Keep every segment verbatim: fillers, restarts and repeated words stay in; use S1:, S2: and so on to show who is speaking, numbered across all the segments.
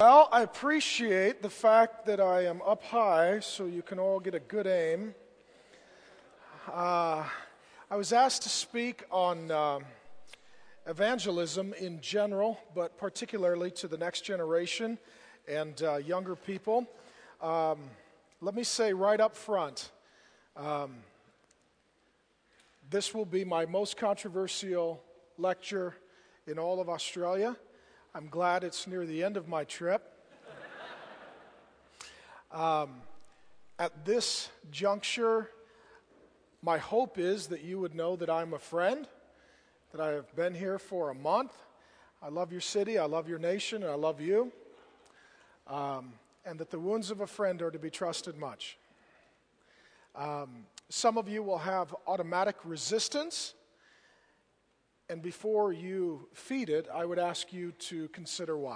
S1: Well, I appreciate the fact that I am up high so you can all get a good aim. Uh, I was asked to speak on uh, evangelism in general, but particularly to the next generation and uh, younger people. Um, let me say right up front, um, this will be my most controversial lecture in all of Australia. I'm glad it's near the end of my trip. um, at this juncture, my hope is that you would know that I'm a friend, that I have been here for a month. I love your city, I love your nation, and I love you. Um, and that the wounds of a friend are to be trusted much. Um, some of you will have automatic resistance. And before you feed it, I would ask you to consider why.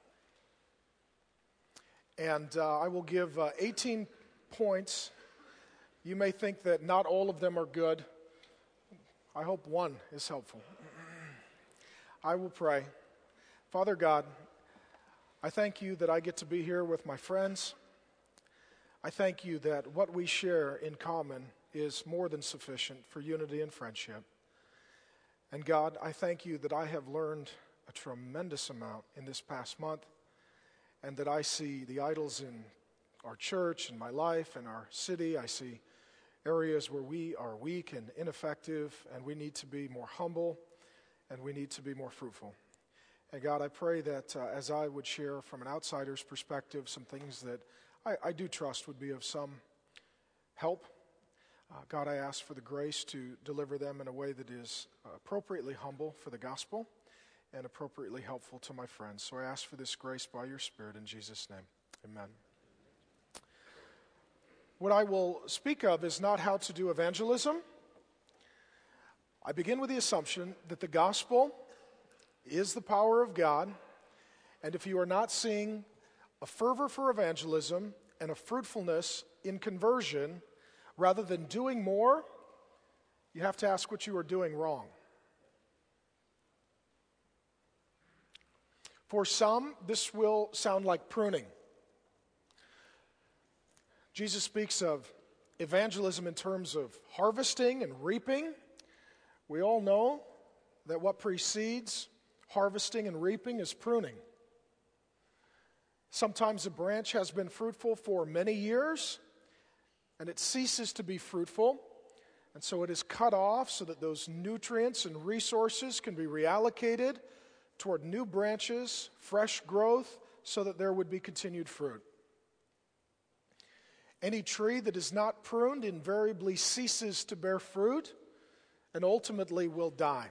S1: And uh, I will give uh, eighteen points. You may think that not all of them are good. I hope one is helpful. I will pray. Father God, I thank you that I get to be here with my friends. I thank you that what we share in common is more than sufficient for unity and friendship. And God, I thank you that I have learned a tremendous amount in this past month, and that I see the idols in our church, in my life, in our city. I see areas where we are weak and ineffective, and we need to be more humble, and we need to be more fruitful. And God, I pray that uh, as I would share from an outsider's perspective some things that I, I do trust would be of some help. Uh, God, I ask for the grace to deliver them in a way that is uh, appropriately humble for the gospel and appropriately helpful to my friends. So I ask for this grace by your Spirit in Jesus' name. Amen. What I will speak of is not how to do evangelism. I begin with the assumption that the gospel is the power of God, and if you are not seeing a fervor for evangelism and a fruitfulness in conversion, rather than doing more, you have to ask what you are doing wrong. For some, this will sound like pruning. Jesus speaks of evangelism in terms of harvesting and reaping. We all know that what precedes harvesting and reaping is pruning. Sometimes a branch has been fruitful for many years, and it ceases to be fruitful, and so it is cut off so that those nutrients and resources can be reallocated toward new branches, fresh growth, so that there would be continued fruit. Any tree that is not pruned invariably ceases to bear fruit and ultimately will die.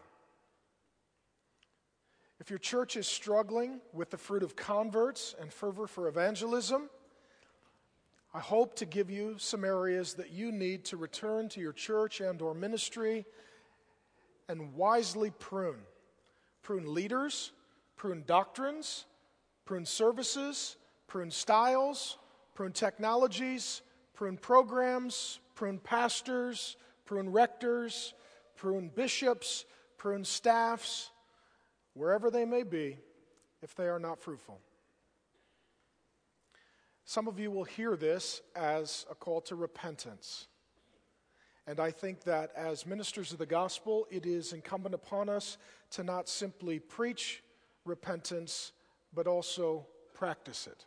S1: If your church is struggling with the fruit of converts and fervor for evangelism, I hope to give you some areas that you need to return to your church and or ministry and wisely prune. Prune leaders, prune doctrines, prune services, prune styles, prune technologies, prune programs, prune pastors, prune rectors, prune bishops, prune staffs, wherever they may be, if they are not fruitful. Some of you will hear this as a call to repentance. And I think that as ministers of the gospel, it is incumbent upon us to not simply preach repentance, but also practice it.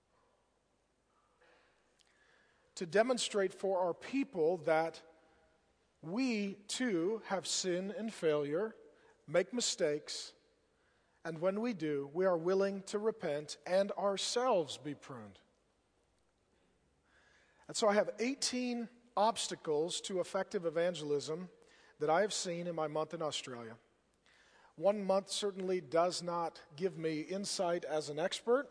S1: To demonstrate for our people that we too have sin and failure, make mistakes, and when we do, we are willing to repent and ourselves be pruned. And so I have eighteen obstacles to effective evangelism that I have seen in my month in Australia. One month certainly does not give me insight as an expert,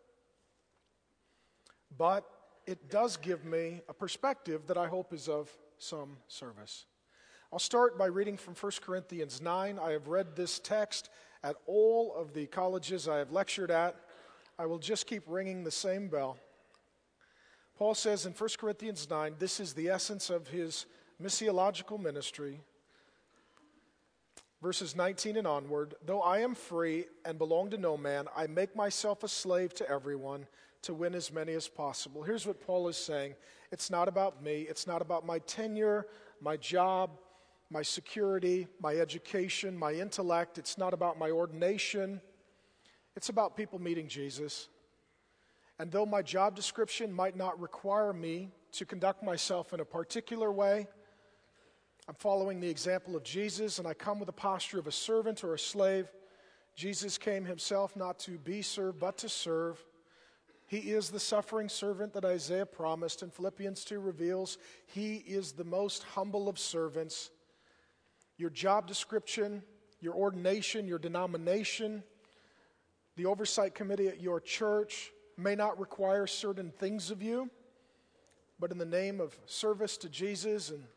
S1: but it does give me a perspective that I hope is of some service. I'll start by reading from First Corinthians nine. I have read this text at all of the colleges I have lectured at. I will just keep ringing the same bell. Paul says in First Corinthians nine, this is the essence of his missiological ministry. verses nineteen and onward, though I am free and belong to no man, I make myself a slave to everyone to win as many as possible. Here's what Paul is saying. It's not about me. It's not about my tenure, my job, my security, my education, my intellect. It's not about my ordination. It's about people meeting Jesus. And though my job description might not require me to conduct myself in a particular way, I'm following the example of Jesus, and I come with a posture of a servant or a slave. Jesus came himself not to be served, but to serve. He is the suffering servant that Isaiah promised, and Philippians two reveals he is the most humble of servants. Your job description, your ordination, your denomination, the oversight committee at your church may not require certain things of you, but in the name of service to Jesus and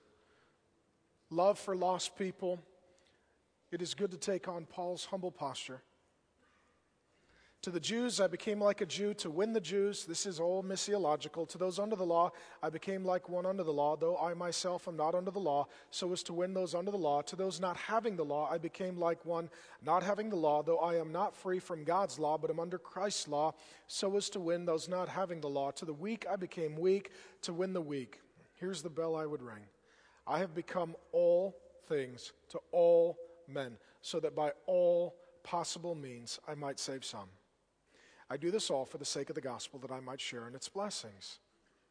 S1: love for lost people, it is good to take on Paul's humble posture. To the Jews, I became like a Jew to win the Jews. This is all missiological. To those under the law, I became like one under the law, though I myself am not under the law, so as to win those under the law. To those not having the law, I became like one not having the law, though I am not free from God's law, but am under Christ's law, so as to win those not having the law. To the weak, I became weak to win the weak. Here's the bell I would ring. I have become all things to all men, so that by all possible means I might save some. I do this all for the sake of the gospel, that I might share in its blessings.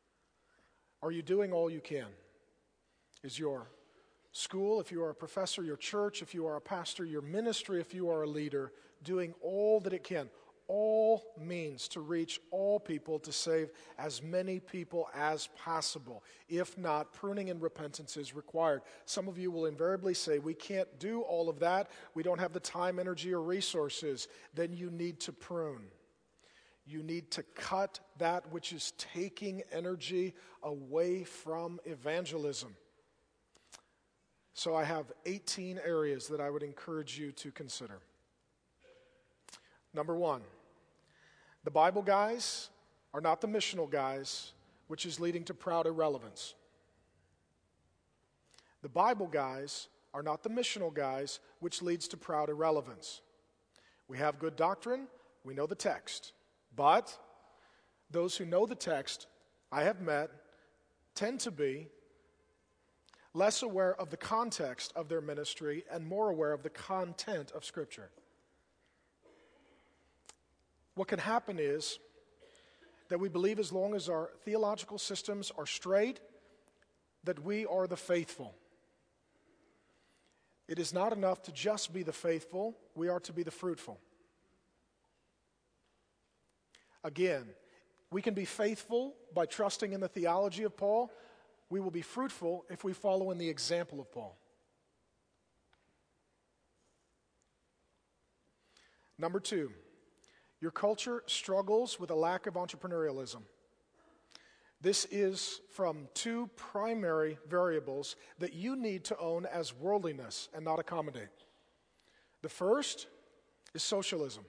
S1: Are you doing all you can? Is your school, if you are a professor, your church, if you are a pastor, your ministry, if you are a leader, doing all that it can? All means to reach all people, to save as many people as possible. If not, pruning and repentance is required. Some of you will invariably say, we can't do all of that. We don't have the time, energy, or resources. Then you need to prune. You need to cut that which is taking energy away from evangelism. So I have eighteen areas that I would encourage you to consider. Number one, the Bible guys are not the missional guys, which is leading to proud irrelevance. The Bible guys are not the missional guys, which leads to proud irrelevance. We have good doctrine, we know the text. But those who know the text, I have met, tend to be less aware of the context of their ministry and more aware of the content of Scripture. What can happen is that we believe as long as our theological systems are straight, that we are the faithful. It is not enough to just be the faithful, we are to be the fruitful. Again, we can be faithful by trusting in the theology of Paul. We will be fruitful if we follow in the example of Paul. Number two, your culture struggles with a lack of entrepreneurialism. This is from two primary variables that you need to own as worldliness and not accommodate. The first is socialism.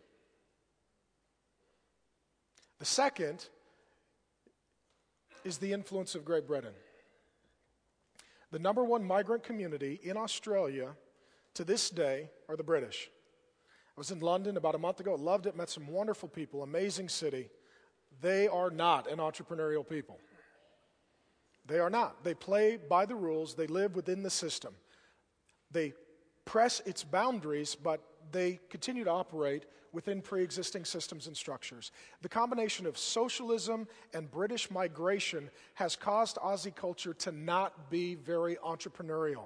S1: The second is the influence of Great Britain. The number one migrant community in Australia to this day are the British. I was in London about a month ago, loved it, met some wonderful people, amazing city. They are not an entrepreneurial people. They are not. They play by the rules, they live within the system. They press its boundaries, but they continue to operate within pre-existing systems and structures. The combination of socialism and British migration has caused Aussie culture to not be very entrepreneurial.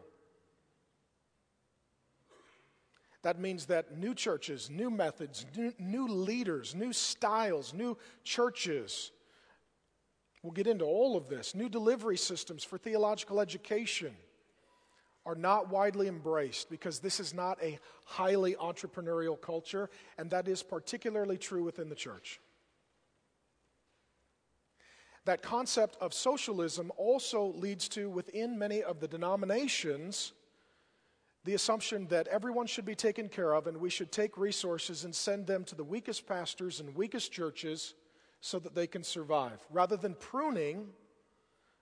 S1: That means that new churches, new methods, new, new leaders, new styles, new churches, we'll get into all of this, new delivery systems for theological education are not widely embraced because this is not a highly entrepreneurial culture, and that is particularly true within the church. That concept of socialism also leads to, within many of the denominations, the assumption that everyone should be taken care of and we should take resources and send them to the weakest pastors and weakest churches so that they can survive, rather than pruning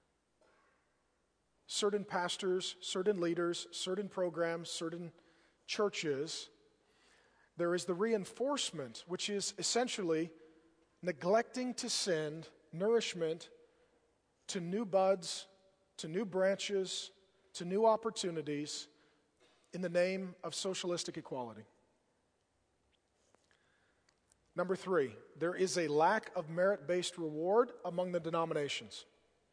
S1: certain pastors, certain leaders, certain programs, certain churches, there is the reinforcement, which is essentially neglecting to send nourishment to new buds, to new branches, to new opportunities in the name of socialistic equality. Number three, there is a lack of merit-based reward among the denominations.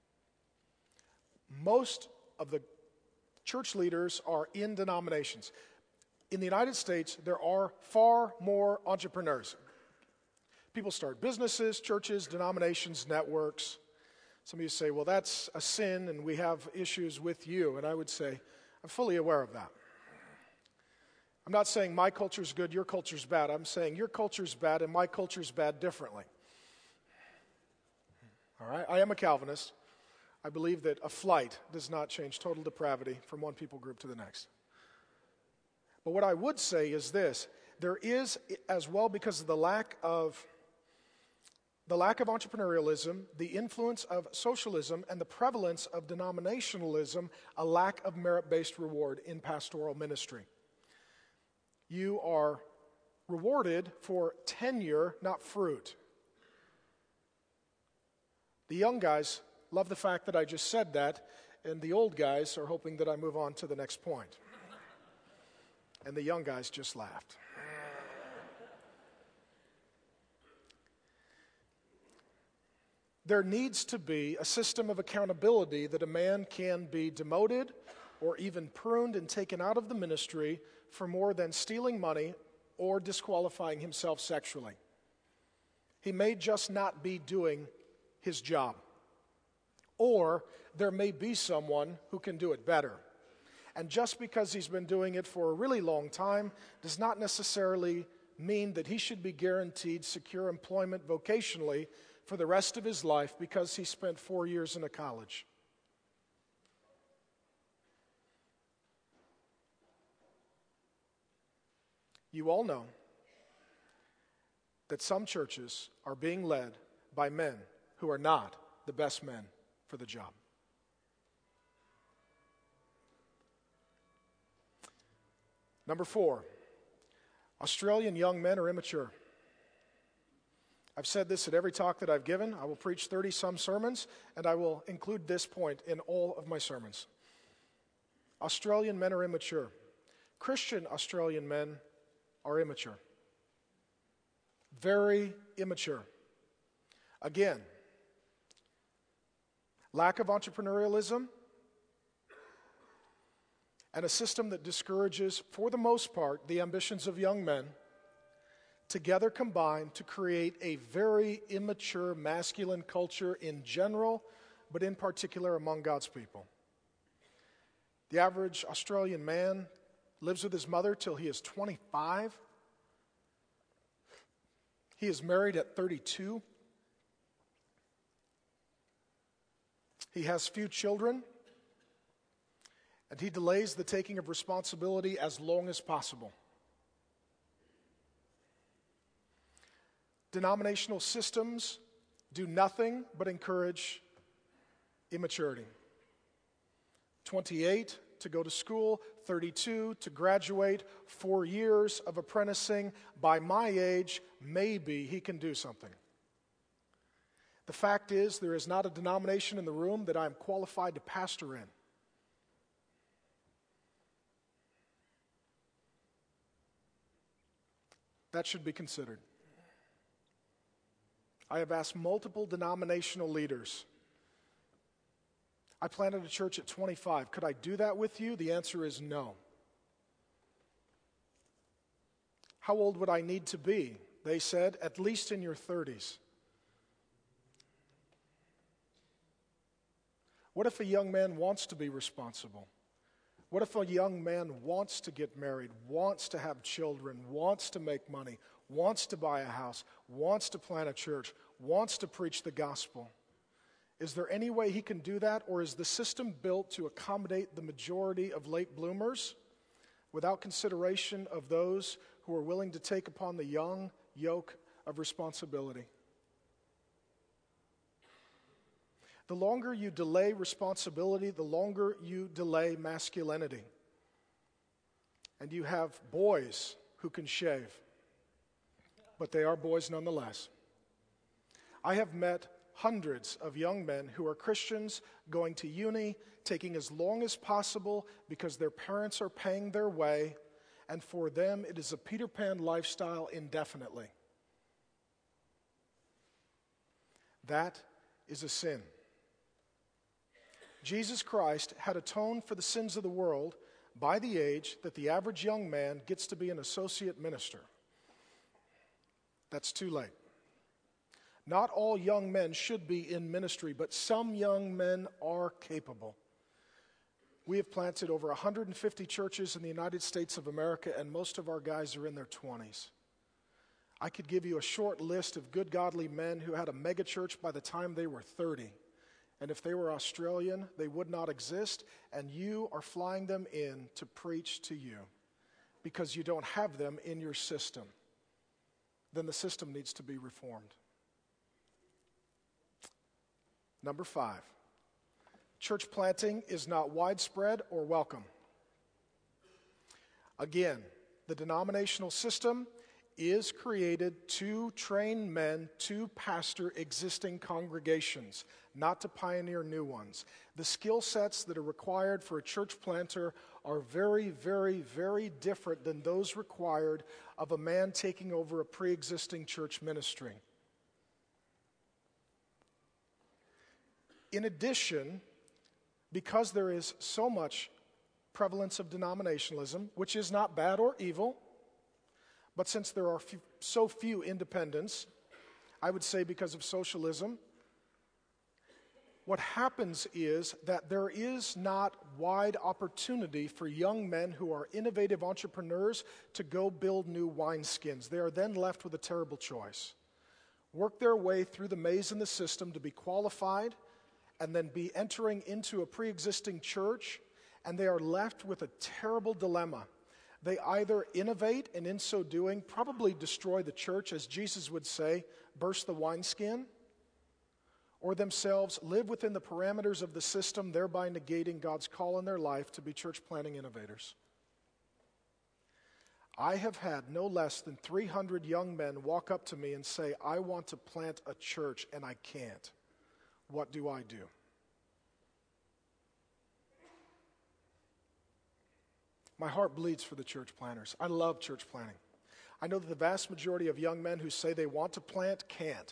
S1: Most of the church leaders are in denominations. In the United States, there are far more entrepreneurs. People start businesses, churches, denominations, networks. Some of you say, well, that's a sin and we have issues with you. And I would say, I'm fully aware of that. I'm not saying my culture's good, your culture's bad. I'm saying your culture's bad and my culture's bad differently. All right? I am a Calvinist. I believe that a flight does not change total depravity from one people group to the next. But what I would say is this. There is, as well, because of the lack of the lack of entrepreneurialism, the influence of socialism, and the prevalence of denominationalism, a lack of merit-based reward in pastoral ministry. You are rewarded for tenure, not fruit. The young guys love the fact that I just said that, and the old guys are hoping that I move on to the next point. And the young guys just laughed. There needs to be a system of accountability that a man can be demoted or even pruned and taken out of the ministry for more than stealing money or disqualifying himself sexually. He may just not be doing his job. Or there may be someone who can do it better. And just because he's been doing it for a really long time does not necessarily mean that he should be guaranteed secure employment vocationally for the rest of his life because he spent four years in a college. You all know that some churches are being led by men who are not the best men for the job. Number four, Australian young men are immature. I've said this at every talk that I've given. I will preach thirty-some sermons, and I will include this point in all of my sermons. Australian men are immature. Christian Australian men are immature. Very immature. Again, lack of entrepreneurialism and a system that discourages, for the most part, the ambitions of young men together combine to create a very immature masculine culture in general, but in particular among God's people. The average Australian man lives with his mother till he is twenty-five. He is married at thirty-two. He has few children, and he delays the taking of responsibility as long as possible. Denominational systems do nothing but encourage immaturity. twenty-eight to go to school, thirty-two to graduate, four years of apprenticing. By my age, maybe he can do something. The fact is, there is not a denomination in the room that I am qualified to pastor in. That should be considered. I have asked multiple denominational leaders. I planted a church at twenty-five. Could I do that with you? The answer is no. How old would I need to be? They said, at least in your thirties. What if a young man wants to be responsible? What if a young man wants to get married, wants to have children, wants to make money, wants to buy a house, wants to plant a church, wants to preach the gospel? Is there any way he can do that, or is the system built to accommodate the majority of late bloomers without consideration of those who are willing to take upon the young yoke of responsibility? The longer you delay responsibility, the longer you delay masculinity. and you have boys who can shave, but they are boys nonetheless. I have met hundreds of young men who are Christians going to uni, taking as long as possible because their parents are paying their way, and for them it is a Peter Pan lifestyle indefinitely. That is a sin. Jesus Christ had atoned for the sins of the world by the age that the average young man gets to be an associate minister. That's too late. Not all young men should be in ministry, but some young men are capable. We have planted over one hundred fifty churches in the United States of America, and most of our guys are in their twenties. I could give you a short list of good, godly men who had a megachurch by the time they were thirty. And if they were Australian, they would not exist, and you are flying them in to preach to you because you don't have them in your system. Then the system needs to be reformed. Number five, church planting is not widespread or welcome. Again, the denominational system is created to train men to pastor existing congregations, not to pioneer new ones. The skill sets that are required for a church planter are very, very, very different than those required of a man taking over a pre-existing church ministry. In addition, because there is so much prevalence of denominationalism, which is not bad or evil, but since there are few, so few independents, I would say because of socialism, what happens is that there is not wide opportunity for young men who are innovative entrepreneurs to go build new wineskins. They are then left with a terrible choice. Work their way through the maze in the system to be qualified and then be entering into a pre-existing church, and they are left with a terrible dilemma. They either innovate, and in so doing, probably destroy the church, as Jesus would say, burst the wineskin, or themselves live within the parameters of the system, thereby negating God's call in their life to be church planting innovators. I have had no less than three hundred young men walk up to me and say, I want to plant a church, and I can't. What do I do? My heart bleeds for the church planters. I love church planting. I know that the vast majority of young men who say they want to plant can't.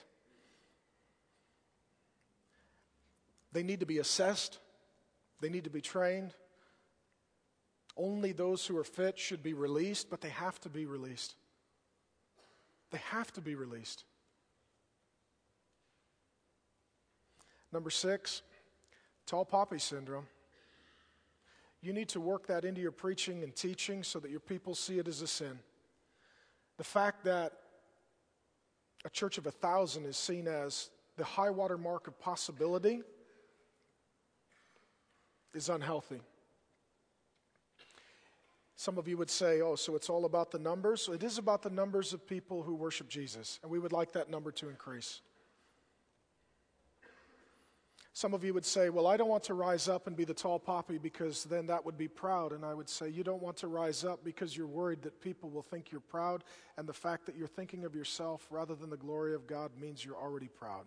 S1: They need to be assessed. They need to be trained. Only those who are fit should be released, but they have to be released. They have to be released. Number six, tall poppy syndrome. You need to work that into your preaching and teaching so that your people see it as a sin. The fact that a church of a thousand is seen as the high water mark of possibility is unhealthy. Some of you would say, oh, so it's all about the numbers? So it is about the numbers of people who worship Jesus, and we would like that number to increase. Some of you would say, well, I don't want to rise up and be the tall poppy because then that would be proud. And I would say, you don't want to rise up because you're worried that people will think you're proud, and the fact that you're thinking of yourself rather than the glory of God means you're already proud.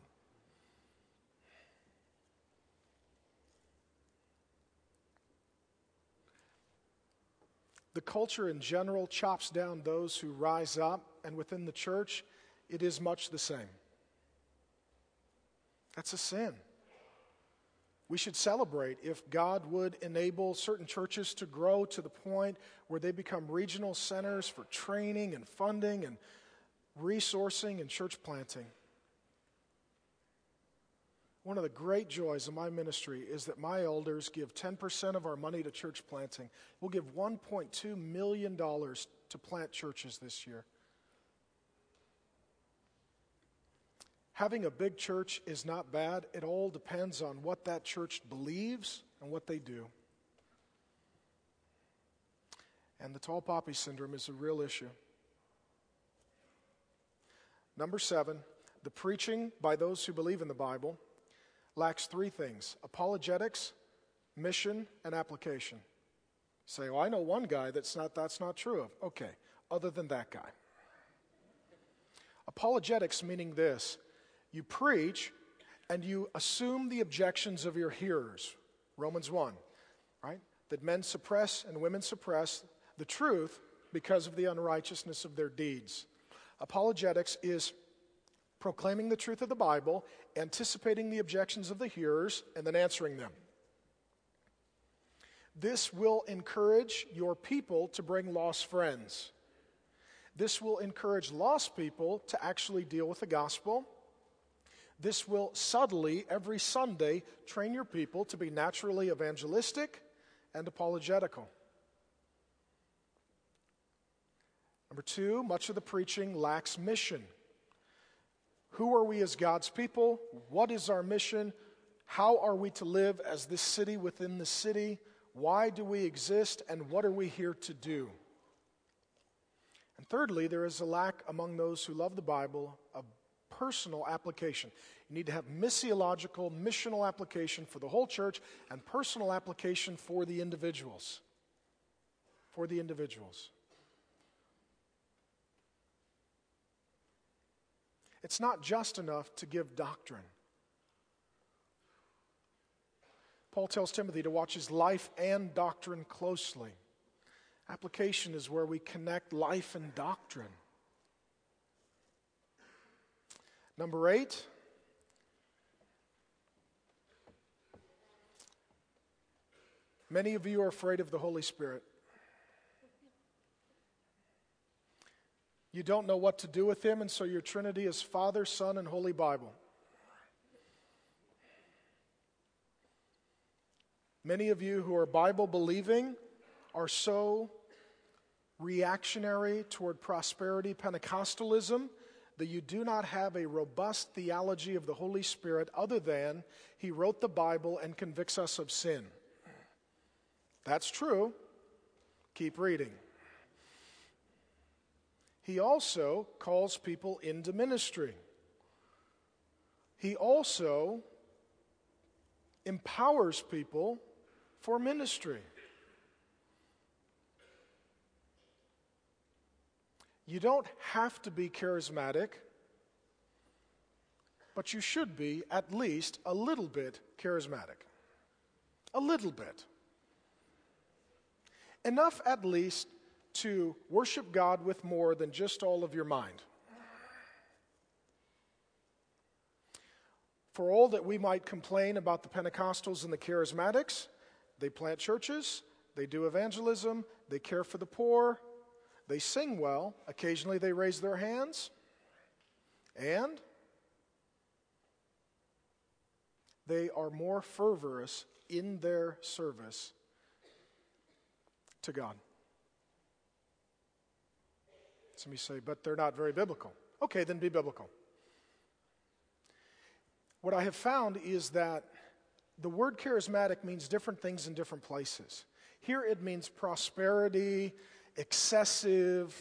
S1: The culture in general chops down those who rise up, and within the church, it is much the same. That's a sin. We should celebrate if God would enable certain churches to grow to the point where they become regional centers for training and funding and resourcing and church planting. One of the great joys of my ministry is that my elders give ten percent of our money to church planting. We'll give one point two million dollars to plant churches this year. Having a big church is not bad. It all depends on what that church believes and what they do. And the tall poppy syndrome is a real issue. Number seven, the preaching by those who believe in the Bible lacks three things: apologetics, mission, and application. Say, well, I know one guy that's not, that's not true of. Okay, other than that guy. Apologetics meaning this: you preach and you assume the objections of your hearers. Romans one, right? That men suppress and women suppress the truth because of the unrighteousness of their deeds. Apologetics is proclaiming the truth of the Bible, anticipating the objections of the hearers, and then answering them. This will encourage your people to bring lost friends. This will encourage lost people to actually deal with the gospel. This will subtly, every Sunday, train your people to be naturally evangelistic and apologetical. Number two, much of the preaching lacks mission. Who are we as God's people? What is our mission? How are we to live as this city within the city? Why do we exist, and what are we here to do? And thirdly, there is a lack among those who love the Bible of personal application. You need to have missiological, missional application for the whole church and personal application for the individuals. For the individuals. It's not just enough to give doctrine. Paul tells Timothy to watch his life and doctrine closely. Application is where we connect life and doctrine. Number eight, many of you are afraid of the Holy Spirit. You don't know what to do with Him, and so your Trinity is Father, Son, and Holy Bible. Many of you who are Bible-believing are so reactionary toward prosperity Pentecostalism that you do not have a robust theology of the Holy Spirit other than He wrote the Bible and convicts us of sin. That's true. Keep reading. He also calls people into ministry. He also empowers people for ministry. You don't have to be charismatic, but you should be at least a little bit charismatic. A little bit. Enough at least to worship God with more than just all of your mind. For all that we might complain about the Pentecostals and the Charismatics, they plant churches, they do evangelism, they care for the poor, they sing well, occasionally they raise their hands, and they are more fervorous in their service to God. Some of you say, but they're not very biblical. Okay, then be biblical. What I have found is that the word charismatic means different things in different places. Here it means prosperity, excessive,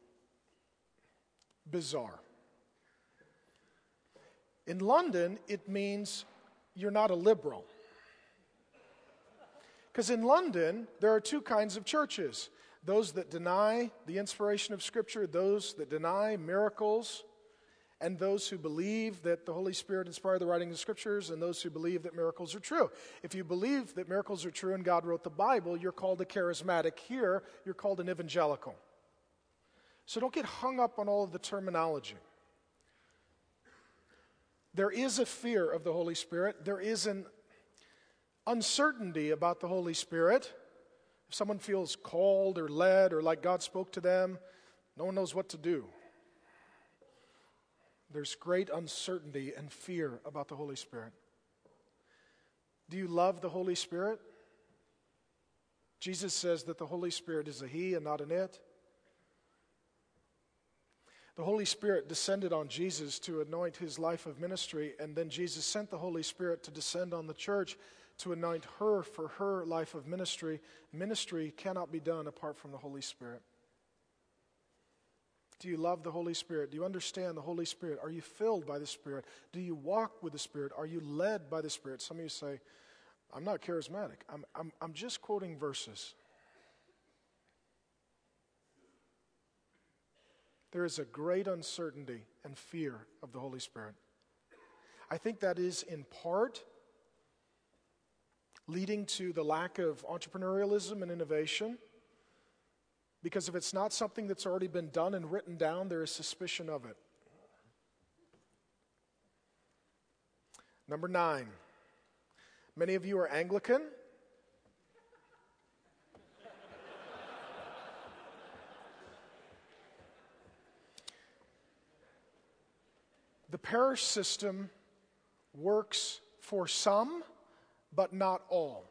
S1: bizarre. In London, it means you're not a liberal. Because in London, there are two kinds of churches. Those that deny the inspiration of Scripture, those that deny miracles, and those who believe that the Holy Spirit inspired the writing of the Scriptures, and those who believe that miracles are true. If you believe that miracles are true and God wrote the Bible, you're called a charismatic. Here, you're called an evangelical. So don't get hung up on all of the terminology. There is a fear of the Holy Spirit. There is an uncertainty about the Holy Spirit. If someone feels called or led or like God spoke to them, no one knows what to do. There's great uncertainty and fear about the Holy Spirit. Do you love the Holy Spirit? Jesus says that the Holy Spirit is a He and not an it. The Holy Spirit descended on Jesus to anoint His life of ministry, and then Jesus sent the Holy Spirit to descend on the church to anoint her for her life of ministry. Ministry cannot be done apart from the Holy Spirit. Do you love the Holy Spirit? Do you understand the Holy Spirit? Are you filled by the Spirit? Do you walk with the Spirit? Are you led by the Spirit? Some of you say, I'm not charismatic. I'm, I'm, I'm just quoting verses. there is a great uncertainty and fear of the Holy Spirit. I think that is in part leading to the lack of entrepreneurialism and innovation, because if it's not something that's already been done and written down, there is suspicion of it. Number nine, many of you are Anglican. The parish system works for some, but not all.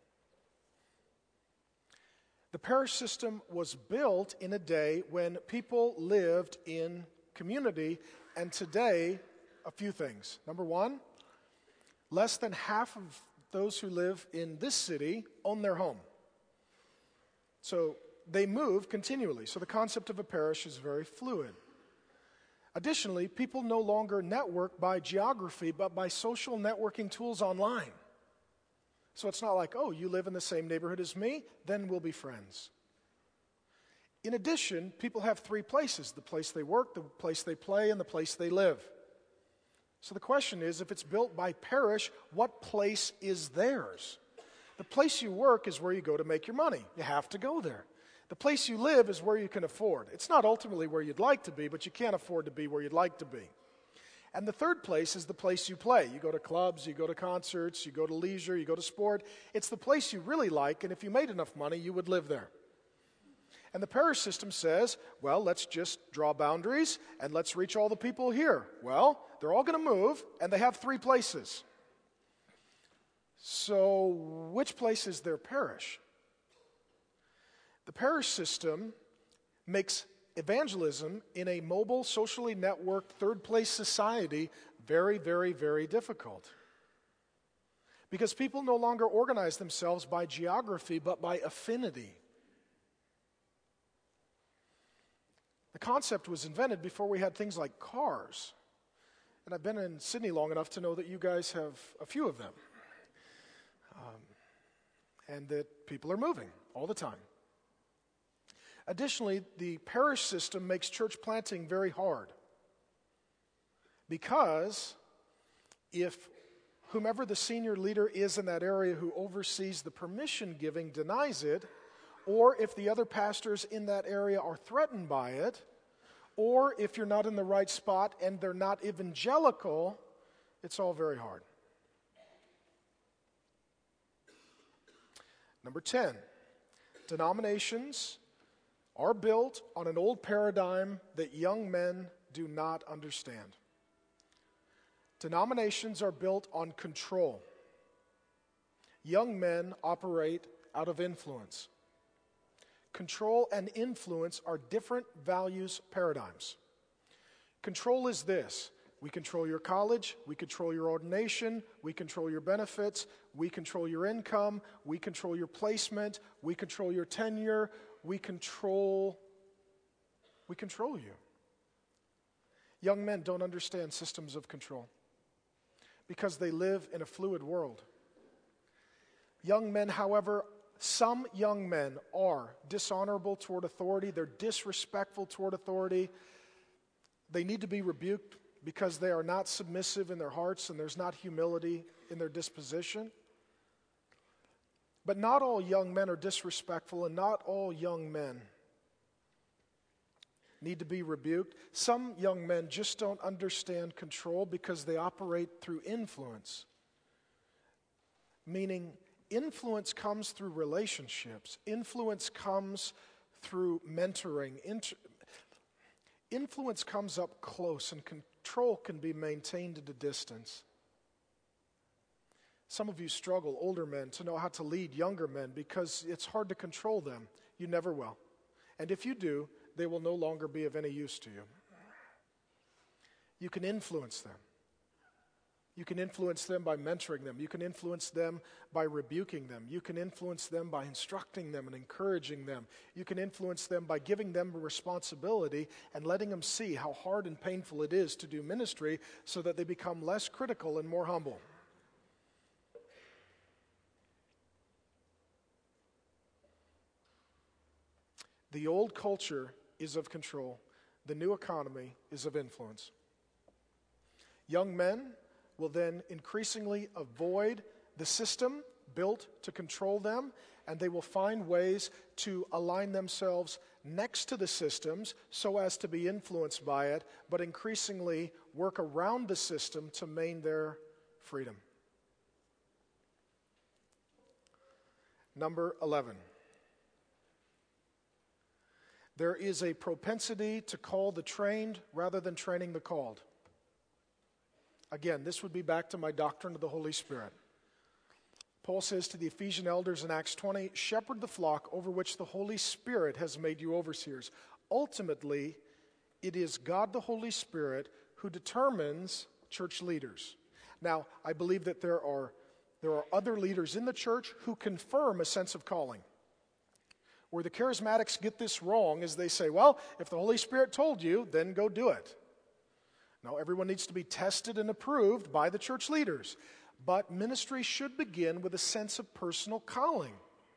S1: The parish system was built in a day when people lived in community, and today, a few things. Number one, less than half of those who live in this city own their home. So they move continually. So the concept of a parish is very fluid. Additionally, people no longer network by geography, but by social networking tools online. So it's not like, oh, you live in the same neighborhood as me, then we'll be friends. In addition, people have three places: the place they work, the place they play, and the place they live. So the question is, if it's built by parish, what place is theirs? The place you work is where you go to make your money. You have to go there. The place you live is where you can afford. It's not ultimately where you'd like to be, but you can't afford to be where you'd like to be. And the third place is the place you play. You go to clubs, you go to concerts, you go to leisure, you go to sport. It's the place you really like, and if you made enough money, you would live there. And the parish system says, well, let's just draw boundaries, and let's reach all the people here. Well, they're all going to move, and they have three places. So which place is their parish? The parish system makes evangelism in a mobile, socially networked, third-place society very, very, very difficult. Because people no longer organize themselves by geography, but by affinity. The concept was invented before we had things like cars. And I've been in Sydney long enough to know that you guys have a few of them. Um, and that people are moving all the time. Additionally, the parish system makes church planting very hard, because if whomever the senior leader is in that area who oversees the permission giving denies it, or if the other pastors in that area are threatened by it, or if you're not in the right spot and they're not evangelical, it's all very hard. Number ten, denominations are built on an old paradigm that young men do not understand. Denominations are built on control. Young men operate out of influence. Control and influence are different values paradigms. Control is this: we control your college, we control your ordination, we control your benefits, we control your income, we control your placement, we control your tenure, we control, we control you. Young men don't understand systems of control because they live in a fluid world. Young men, however, some young men are dishonorable toward authority. They're disrespectful toward authority. They need to be rebuked because they are not submissive in their hearts and there's not humility in their disposition. But not all young men are disrespectful, and not all young men need to be rebuked. Some young men just don't understand control because they operate through influence. Meaning, influence comes through relationships. Influence comes through mentoring. Inter- influence comes up close, and control can be maintained at a distance. Some of you struggle, older men, to know how to lead younger men because it's hard to control them. You never will. And if you do, they will no longer be of any use to you. You can influence them. You can influence them by mentoring them. You can influence them by rebuking them. You can influence them by instructing them and encouraging them. You can influence them by giving them a responsibility and letting them see how hard and painful it is to do ministry so that they become less critical and more humble. The old culture is of control. the new economy is of influence. Young men will then increasingly avoid the system built to control them, and they will find ways to align themselves next to the systems so as to be influenced by it, but increasingly work around the system to maintain their freedom. Number eleven. There is a propensity to call the trained rather than training the called. Again, this would be back to my doctrine of the Holy Spirit. Paul says to the Ephesian elders in Acts twenty, shepherd the flock over which the Holy Spirit has made you overseers. Ultimately, it is God the Holy Spirit who determines church leaders. Now, I believe that there are, there are other leaders in the church who confirm a sense of calling. Where the charismatics get this wrong is they say, well, if the Holy Spirit told you, then go do it. No, everyone needs to be tested and approved by the church leaders. But ministry should begin with a sense of personal calling.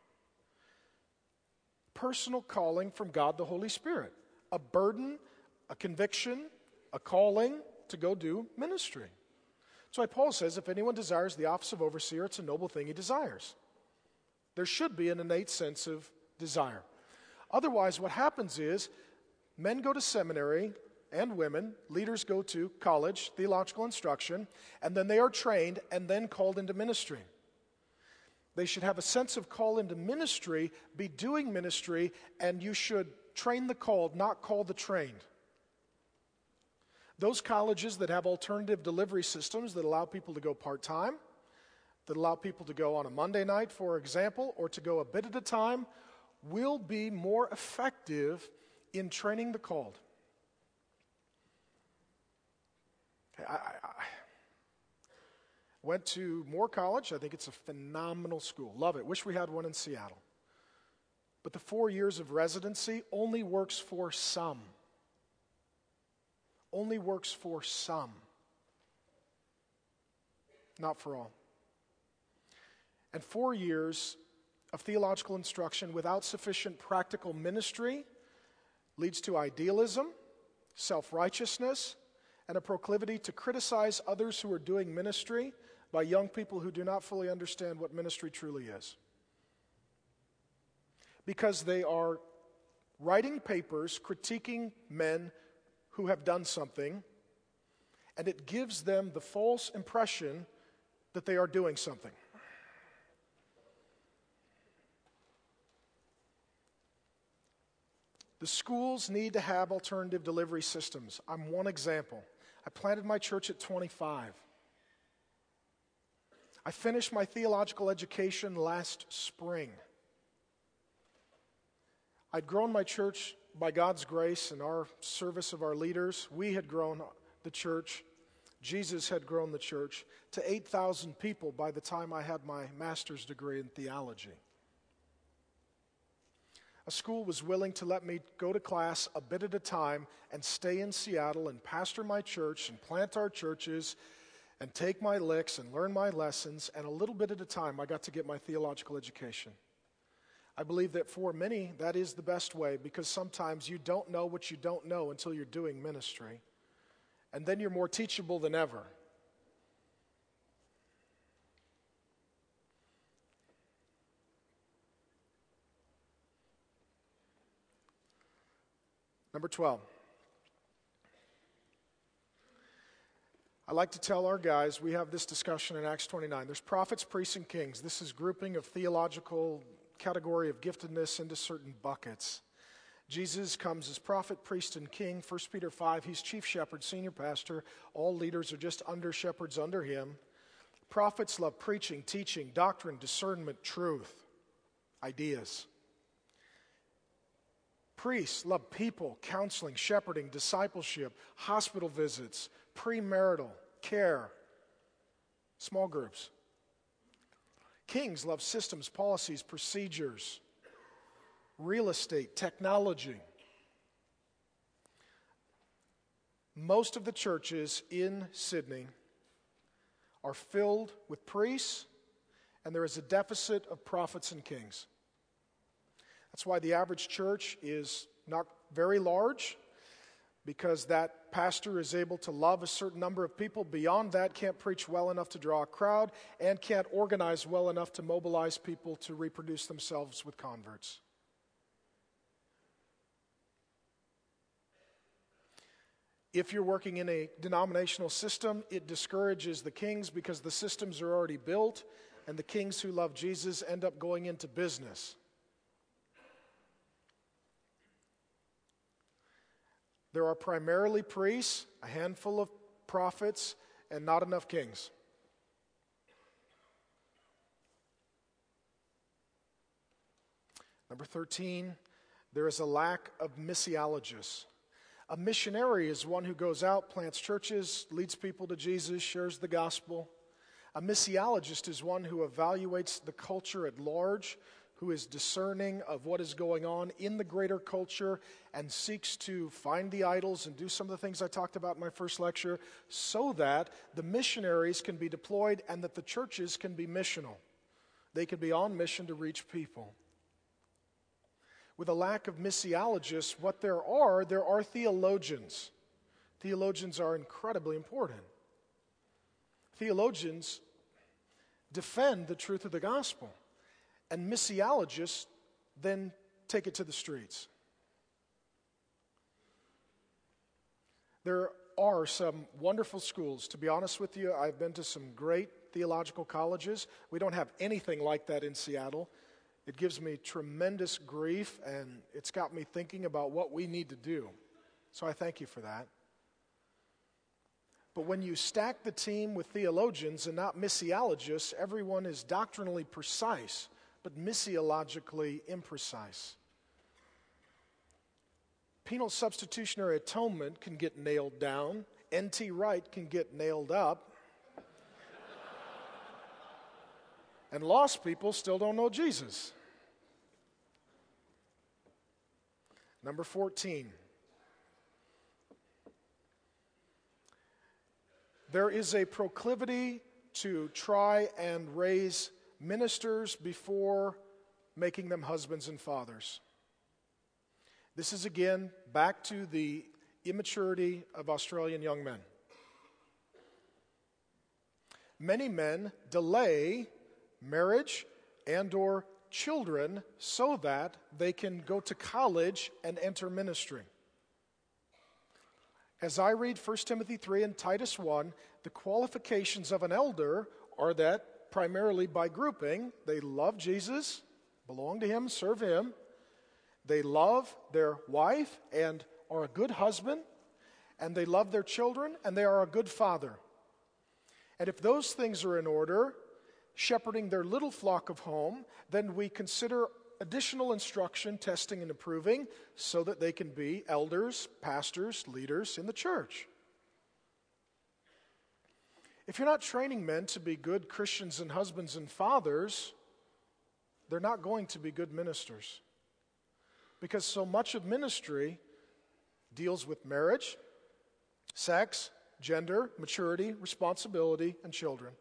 S1: Personal calling from God the Holy Spirit. A burden, a conviction, a calling to go do ministry. That's why Paul says if anyone desires the office of overseer, it's a noble thing he desires. There should be an innate sense of desire. Otherwise, what happens is men go to seminary and women, leaders go to college, theological instruction, and then they are trained and then called into ministry. They should have a sense of call into ministry, be doing ministry, and you should train the called, not call the trained. Those colleges that have alternative delivery systems that allow people to go part-time, that allow people to go on a Monday night, for example, or to go a bit at a time, will be more effective in training the called. I, I, I went to Moore College. I think it's a phenomenal school. Love it. Wish we had one in Seattle. But the four years of residency only works for some. Only works for some. Not for all. And four years of theological instruction without sufficient practical ministry leads to idealism, self-righteousness, and a proclivity to criticize others who are doing ministry by young people who do not fully understand what ministry truly is. Because they are writing papers critiquing men who have done something, and it gives them the false impression that they are doing something. The schools need to have alternative delivery systems. I'm one example. I planted my church at twenty-five. I finished my theological education last spring. I'd grown my church by God's grace and our service of our leaders. We had grown the church. Jesus had grown the church to eight thousand people by the time I had my master's degree in theology. A school was willing to let me go to class a bit at a time and stay in Seattle and pastor my church and plant our churches and take my licks and learn my lessons, and a little bit at a time I got to get my theological education. I believe that for many that is the best way, because sometimes you don't know what you don't know until you're doing ministry, and then you're more teachable than ever. Number twelve. I like to tell our guys, we have this discussion in Acts twenty-nine. There's prophets, priests, and kings. This is grouping of theological category of giftedness into certain buckets. Jesus comes as prophet, priest, and king. First Peter five, he's chief shepherd, senior pastor. All leaders are just under shepherds under him. Prophets love preaching, teaching, doctrine, discernment, truth, ideas. Priests love people, counseling, shepherding, discipleship, hospital visits, premarital, care, small groups. Kings love systems, policies, procedures, real estate, technology. Most of the churches in Sydney are filled with priests, and there is a deficit of prophets and kings. That's why the average church is not very large. because that pastor is able to love a certain number of people. Beyond that, can't preach well enough to draw a crowd and can't organize well enough to mobilize people to reproduce themselves with converts. If you're working in a denominational system, it discourages the kings because the systems are already built, and the kings who love Jesus end up going into business. There are primarily priests, a handful of prophets, and not enough kings. Number thirteen, there is a lack of missiologists. A missionary is one who goes out, plants churches, leads people to Jesus, shares the gospel. A missiologist is one who evaluates the culture at large, who is discerning of what is going on in the greater culture and seeks to find the idols and do some of the things I talked about in my first lecture so that the missionaries can be deployed and that the churches can be missional. They can be on mission to reach people. With a lack of missiologists, what there are, there are theologians. Theologians are incredibly important. Theologians defend the truth of the gospel, and missiologists then take it to the streets. There are some wonderful schools. To be honest with you, I've been to some great theological colleges. We don't have anything like that in Seattle. It gives me tremendous grief, and it's got me thinking about what we need to do. So I thank you for that. But when you stack the team with theologians and not missiologists, everyone is doctrinally precise, but missiologically imprecise. Penal substitutionary atonement can get nailed down. N T Wright can get nailed up. And lost people still don't know Jesus. Number fourteen. There is a proclivity to try and raise ministers before making them husbands and fathers. This is again back to the immaturity of Australian young men. Many men delay marriage and or children so that they can go to college and enter ministry. As I read First Timothy three and Titus one, the qualifications of an elder are that primarily by grouping, they love Jesus, belong to him, serve him. They love their wife and are a good husband, and they love their children and they are a good father. And if those things are in order, shepherding their little flock of home, then we consider additional instruction, testing, and approving so that they can be elders, pastors, leaders in the church. If you're not training men to be good Christians and husbands and fathers, they're not going to be good ministers. Because so much of ministry deals with marriage, sex, gender, maturity, responsibility, and children.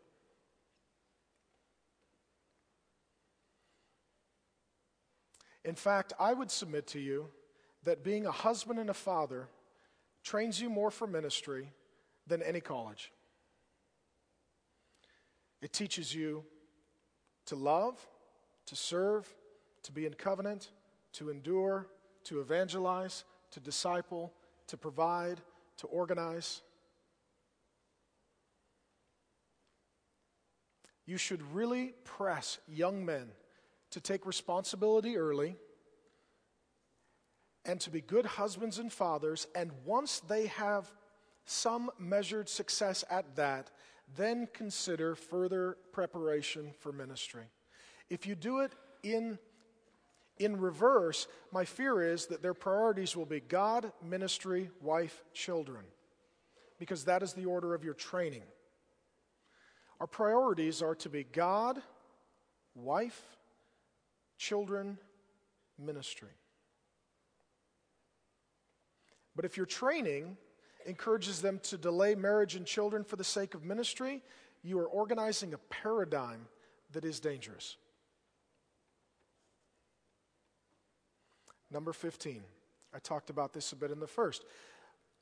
S1: In fact, I would submit to you that being a husband and a father trains you more for ministry than any college. It teaches you to love, to serve, to be in covenant, to endure, to evangelize, to disciple, to provide, to organize. You should really press young men to take responsibility early and to be good husbands and fathers, and once they have some measured success at that, then consider further preparation for ministry. If you do it in, in reverse, my fear is that their priorities will be God, ministry, wife, children, because that is the order of your training. Our priorities are to be God, wife, children, ministry. But if your training encourages them to delay marriage and children for the sake of ministry, you are organizing a paradigm that is dangerous. Number fifteen. I talked about this a bit in the first.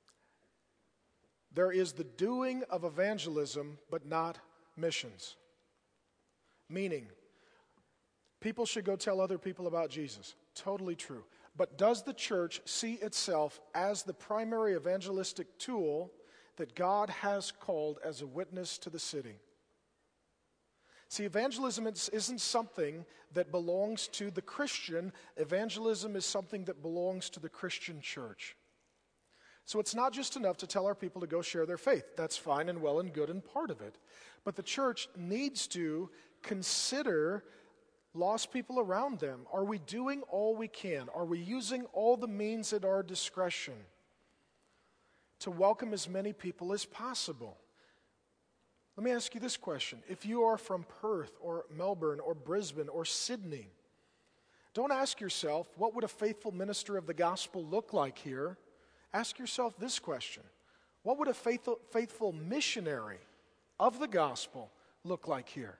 S1: There is the doing of evangelism, but not missions. Meaning, people should go tell other people about Jesus. Totally true. But does the church see itself as the primary evangelistic tool that God has called as a witness to the city? See, evangelism isn't something that belongs to the Christian. Evangelism is something that belongs to the Christian church. So it's not just enough to tell our people to go share their faith. That's fine and well and good and part of it. But the church needs to consider lost people around them. Are we doing all we can? Are we using all the means at our discretion to welcome as many people as possible? Let me ask you this question. If you are from Perth or Melbourne or Brisbane or Sydney, don't ask yourself, what would a faithful minister of the gospel look like here? Ask yourself this question. What would a faithful, faithful missionary of the gospel look like here?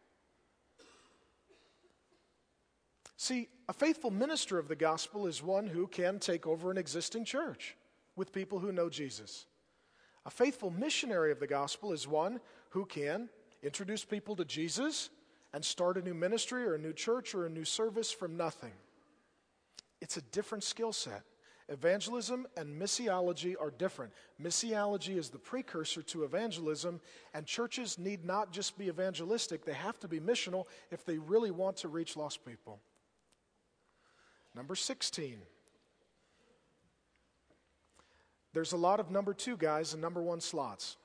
S1: See, a faithful minister of the gospel is one who can take over an existing church with people who know Jesus. A faithful missionary of the gospel is one who can introduce people to Jesus and start a new ministry or a new church or a new service from nothing. It's a different skill set. Evangelism and missiology are different. Missiology is the precursor to evangelism, and churches need not just be evangelistic, they have to be missional if they really want to reach lost people. Number sixteen. There's a lot of number two guys and number one slots.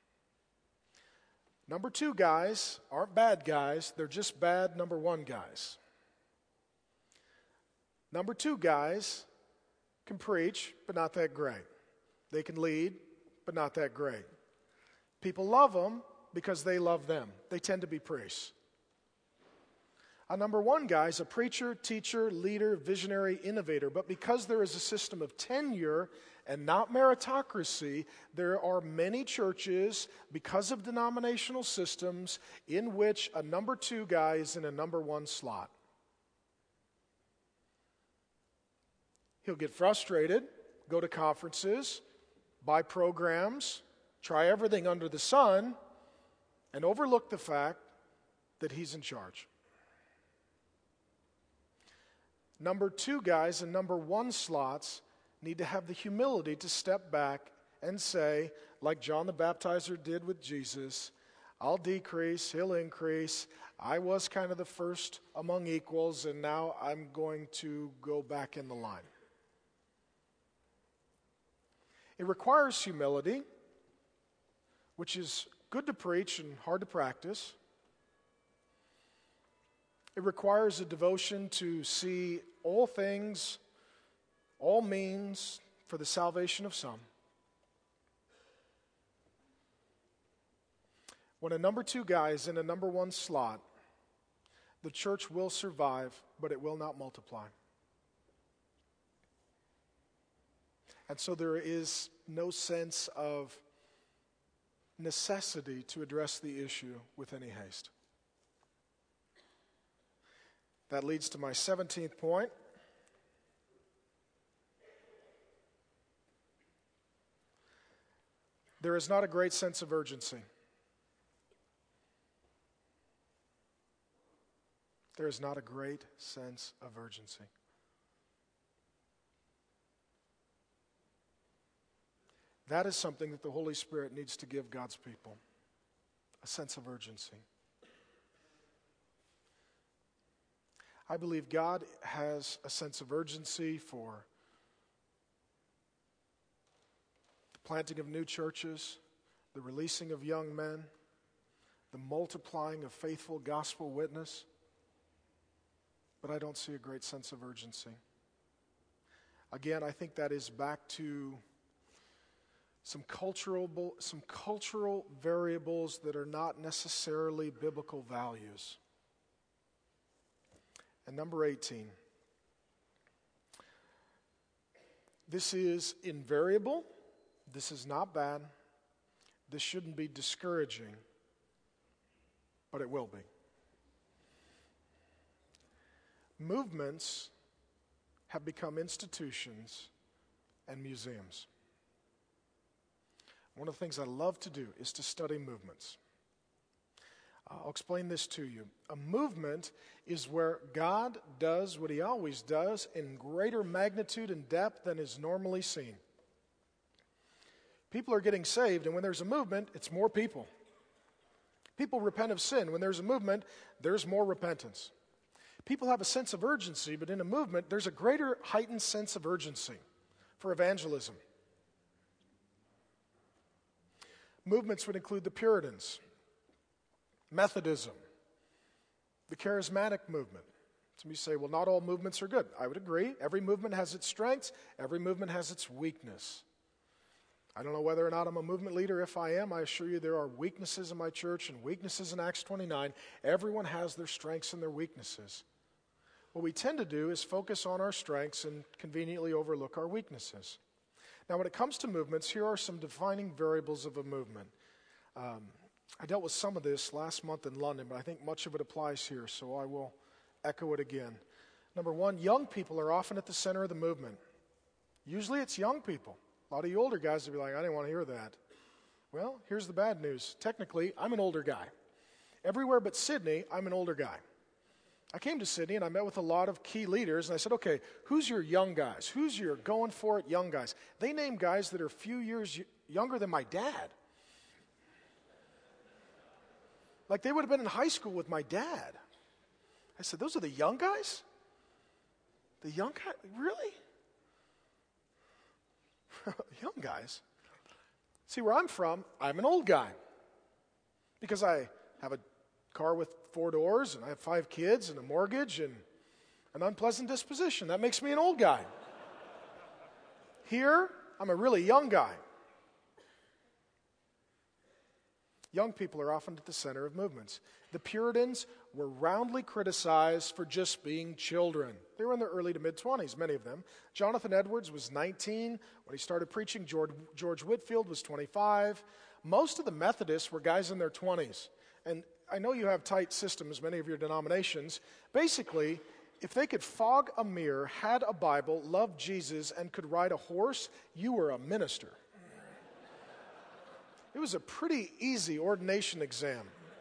S1: Number two guys aren't bad guys, they're just bad number one guys. Number two guys can preach, but not that great. They can lead, but not that great. People love them because they love them. They tend to be priests. A number one guy is a preacher, teacher, leader, visionary, innovator. But because there is a system of tenure and not meritocracy, there are many churches, because of denominational systems, in which a number two guy is in a number one slot. He'll get frustrated, go to conferences, buy programs, try everything under the sun, and overlook the fact that he's in charge. Number two guys and number one slots need to have the humility to step back and say, like John the Baptizer did with Jesus, I'll decrease, he'll increase. I was kind of the first among equals, and now I'm going to go back in the line. It requires humility, which is good to preach and hard to practice. It requires a devotion to see all things, all means for the salvation of some. When a number two guy is in a number one slot, the church will survive, but it will not multiply. And so there is no sense of necessity to address the issue with any haste. That leads to my seventeenth point. There is not a great sense of urgency. There is not a great sense of urgency. That is something that the Holy Spirit needs to give God's people, a sense of urgency. I believe God has a sense of urgency for the planting of new churches, the releasing of young men, the multiplying of faithful gospel witness, but I don't see a great sense of urgency. Again, I think that is back to some cultural, some cultural variables that are not necessarily biblical values. And number eighteen. This is invariable. This is not bad. This shouldn't be discouraging, but it will be. Movements have become institutions and museums. One of the things I love to do is to study movements. Uh, I'll explain this to you. A movement is where God does what he always does in greater magnitude and depth than is normally seen. People are getting saved, and when there's a movement, it's more people. People repent of sin. When there's a movement, there's more repentance. People have a sense of urgency, but in a movement, there's a greater heightened sense of urgency for evangelism. Movements would include the Puritans, Methodism, the charismatic movement. Some of you say, well, not all movements are good. I would agree. Every movement has its strengths. Every movement has its weakness. I don't know whether or not I'm a movement leader. If I am, I assure you there are weaknesses in my church and weaknesses in Acts twenty-nine. Everyone has their strengths and their weaknesses. What we tend to do is focus on our strengths and conveniently overlook our weaknesses. Now, when it comes to movements, here are some defining variables of a movement. Um, I dealt with some of this last month in London, but I think much of it applies here, so I will echo it again. Number one, young people are often at the center of the movement. Usually it's young people. A lot of you older guys will be like, I didn't want to hear that. Well, here's the bad news. Technically, I'm an older guy. Everywhere but Sydney, I'm an older guy. I came to Sydney and I met with a lot of key leaders and I said, okay, who's your young guys? Who's your going for it young guys? They named guys that are a few years younger than my dad. Like they would have been in high school with my dad. I said, those are the young guys? The young guys? Really? Young guys? See, where I'm from, I'm an old guy. Because I have a car with four doors, and I have five kids, and a mortgage, and an unpleasant disposition. That makes me an old guy. Here, I'm a really young guy. Young people are often at the center of movements. The Puritans were roundly criticized for just being children. They were in their early to mid-twenties, many of them. Jonathan Edwards was nineteen when he started preaching. George, George Whitefield was twenty-five. Most of the Methodists were guys in their twenties. And I know you have tight systems, many of your denominations. Basically, if they could fog a mirror, had a Bible, loved Jesus, and could ride a horse, you were a minister. It was a pretty easy ordination exam.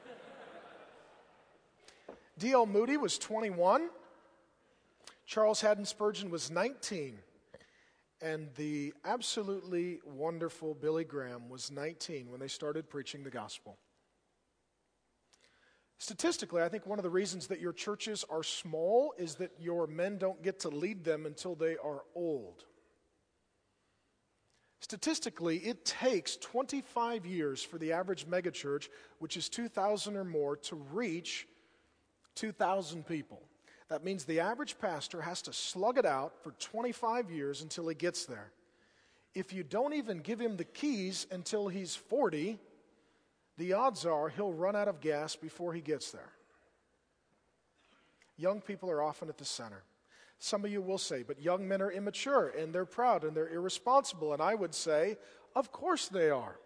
S1: D L Moody was twenty-one. Charles Haddon Spurgeon was nineteen. And the absolutely wonderful Billy Graham was nineteen when they started preaching the gospel. Statistically, I think one of the reasons that your churches are small is that your men don't get to lead them until they are old. Statistically, it takes twenty-five years for the average megachurch, which is two thousand or more, to reach two thousand people. That means the average pastor has to slug it out for twenty-five years until he gets there. If you don't even give him the keys until he's forty, the odds are he'll run out of gas before he gets there. Young people are often at the center. Some of you will say, but young men are immature and they're proud and they're irresponsible. And I would say, of course they are.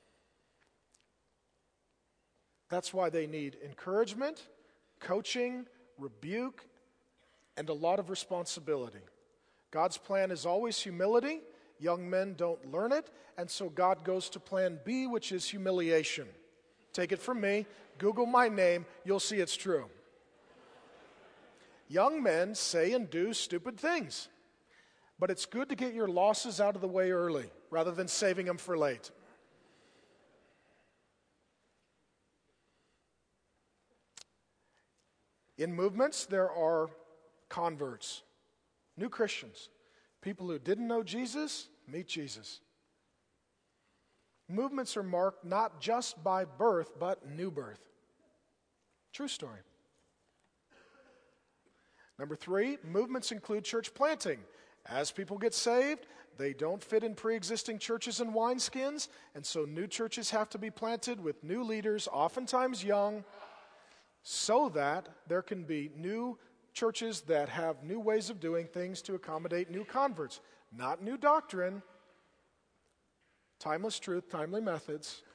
S1: That's why they need encouragement, coaching, rebuke, and a lot of responsibility. God's plan is always humility. Young men don't learn it, and so God goes to plan B, which is humiliation. Take it from me. Google my name. You'll see it's true. Young men say and do stupid things, but it's good to get your losses out of the way early rather than saving them for late. In movements, there are converts, new Christians, people who didn't know Jesus, meet Jesus. Movements are marked not just by birth, but new birth. True story. Number three, movements include church planting. As people get saved, they don't fit in pre-existing churches and wineskins, and so new churches have to be planted with new leaders, oftentimes young, so that there can be new churches that have new ways of doing things to accommodate new converts. Not new doctrine, timeless truth, timely methods.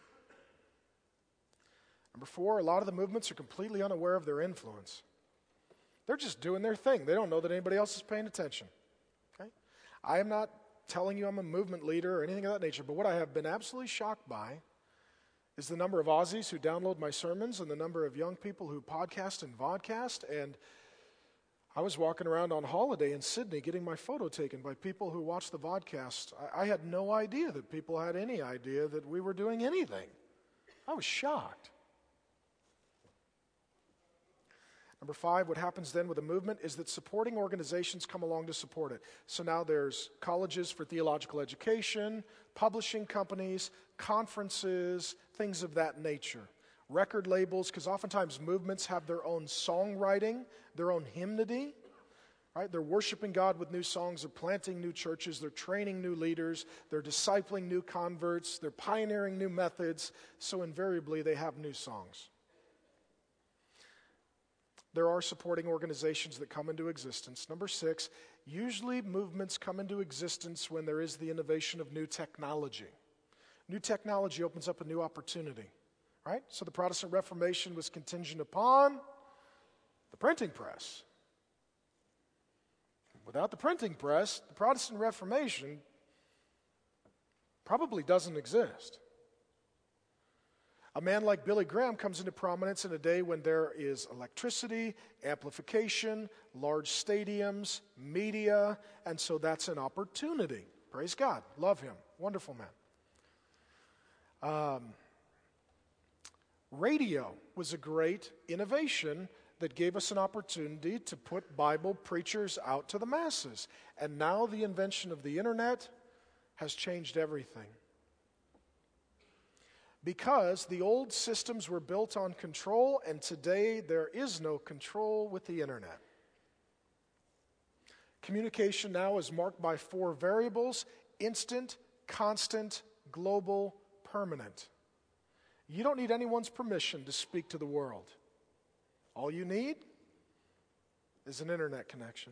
S1: Number four, a lot of the movements are completely unaware of their influence. They're just doing their thing. They don't know that anybody else is paying attention. Okay? I am not telling you I'm a movement leader or anything of that nature, but what I have been absolutely shocked by is the number of Aussies who download my sermons and the number of young people who podcast and vodcast. And I was walking around on holiday in Sydney getting my photo taken by people who watch the vodcast. I, I had no idea that people had any idea that we were doing anything. I was shocked. Number five, what happens then with a movement is that supporting organizations come along to support it. So now there's colleges for theological education, publishing companies, conferences, things of that nature. Record labels, because oftentimes movements have their own songwriting, their own hymnody, right? They're worshiping God with new songs, they're planting new churches, they're training new leaders, they're discipling new converts, they're pioneering new methods, so invariably they have new songs. There are supporting organizations that come into existence. Number six, usually movements come into existence when there is the innovation of new technology. New technology opens up a new opportunity, right? So the Protestant Reformation was contingent upon the printing press. Without the printing press, the Protestant Reformation probably doesn't exist. A man like Billy Graham comes into prominence in a day when there is electricity, amplification, large stadiums, media, and so that's an opportunity. Praise God. Love him. Wonderful man. Um, radio was a great innovation that gave us an opportunity to put Bible preachers out to the masses. And now the invention of the internet has changed everything. Because the old systems were built on control, and today there is no control with the internet. Communication now is marked by four variables: instant, constant, global, permanent. You don't need anyone's permission to speak to the world. All you need is an internet connection.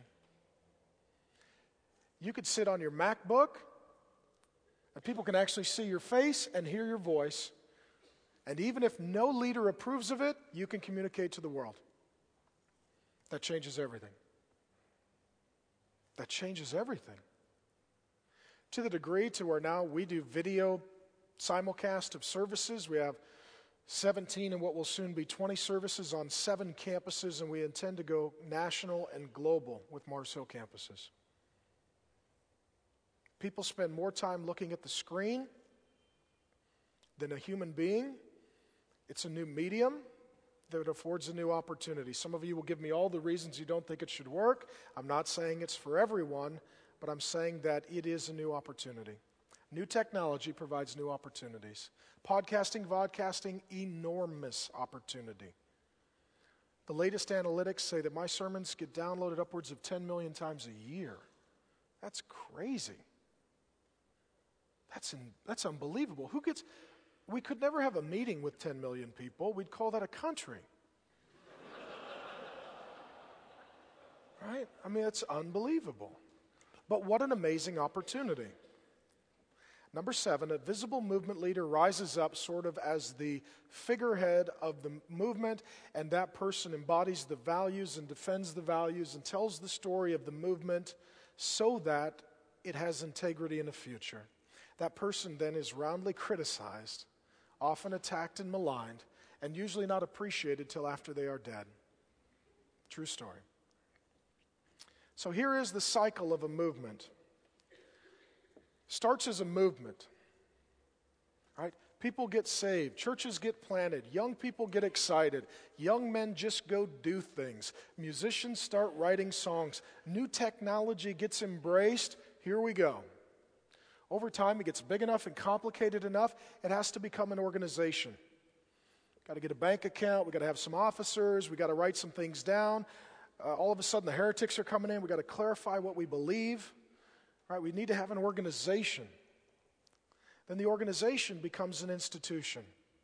S1: You could sit on your MacBook, and people can actually see your face and hear your voice. And even if no leader approves of it, you can communicate to the world. That changes everything. That changes everything. To the degree to where now we do video simulcast of services. We have seventeen and what will soon be twenty services on seven campuses, and we intend to go national and global with Mars Hill campuses. People spend more time looking at the screen than a human being. It's a new medium that affords a new opportunity. Some of you will give me all the reasons you don't think it should work. I'm not saying it's for everyone, but I'm saying that it is a new opportunity. New technology provides new opportunities. Podcasting, vodcasting, enormous opportunity. The latest analytics say that my sermons get downloaded upwards of ten million times a year. That's crazy. That's in, that's unbelievable. Who gets... We could never have a meeting with ten million people. We'd call that a country. Right? I mean, it's unbelievable. But what an amazing opportunity. Number seven, a visible movement leader rises up sort of as the figurehead of the movement, and that person embodies the values and defends the values and tells the story of the movement so that it has integrity in the future. That person then is roundly criticized, often attacked and maligned, and usually not appreciated till after they are dead. True story. So here is the cycle of a movement. Starts as a movement, right? People get saved, churches get planted, young people get excited, young men just go do things, musicians start writing songs, new technology gets embraced, here we go. Over time, it gets big enough and complicated enough, it has to become an organization. Got to get a bank account, we got to have some officers, we got to write some things down. Uh, all of a sudden, the heretics are coming in, we got to clarify what we believe. Right? We need to have an organization. Then the organization becomes an institution.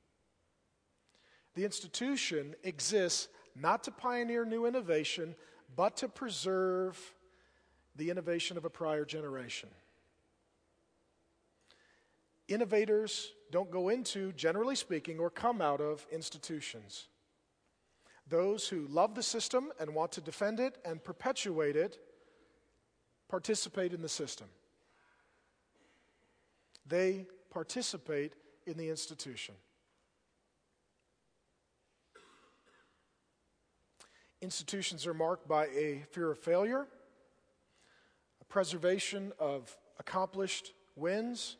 S1: The institution exists not to pioneer new innovation, but to preserve the innovation of a prior generation. Innovators don't go into, generally speaking, or come out of institutions. Those who love the system and want to defend it and perpetuate it participate in the system. They participate in the institution. Institutions are marked by a fear of failure, a preservation of accomplished wins.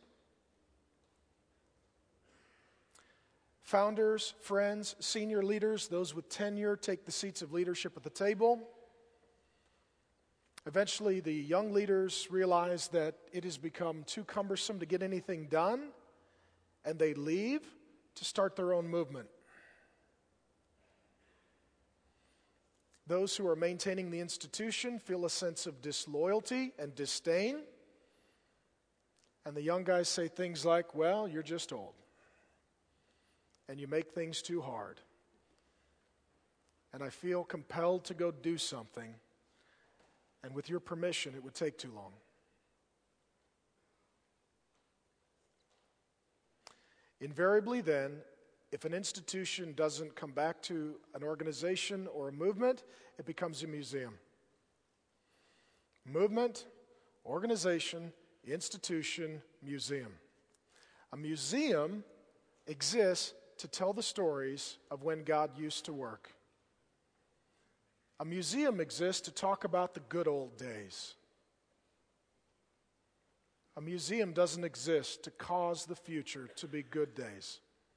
S1: Founders, friends, senior leaders, those with tenure take the seats of leadership at the table. Eventually, the young leaders realize that it has become too cumbersome to get anything done, and they leave to start their own movement. Those who are maintaining the institution feel a sense of disloyalty and disdain, and the young guys say things like, well, you're just old, and you make things too hard, and I feel compelled to go do something, and with your permission, it would take too long. Invariably then, if an institution doesn't come back to an organization or a movement, it becomes a museum. Movement, organization, institution, museum. A museum exists to tell the stories of when God used to work. A museum exists to talk about the good old days. A museum doesn't exist to cause the future to be good days.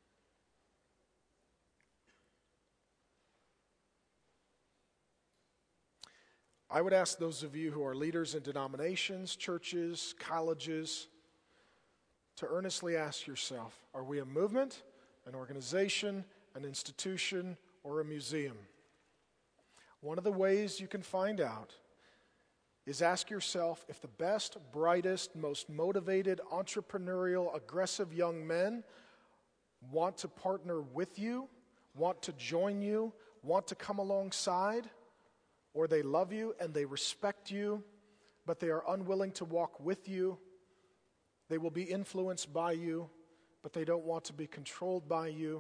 S1: I would ask those of you who are leaders in denominations, churches, colleges, to earnestly ask yourself, are we a movement, an organization, an institution, or a museum? One of the ways you can find out is ask yourself if the best, brightest, most motivated, entrepreneurial, aggressive young men want to partner with you, want to join you, want to come alongside, or they love you and they respect you, but they are unwilling to walk with you. They will be influenced by you, but they don't want to be controlled by you.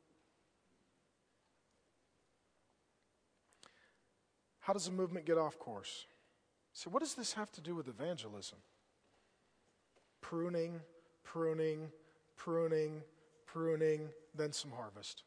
S1: How does a movement get off course? So what does this have to do with evangelism? Pruning, pruning, pruning, pruning, then some harvest.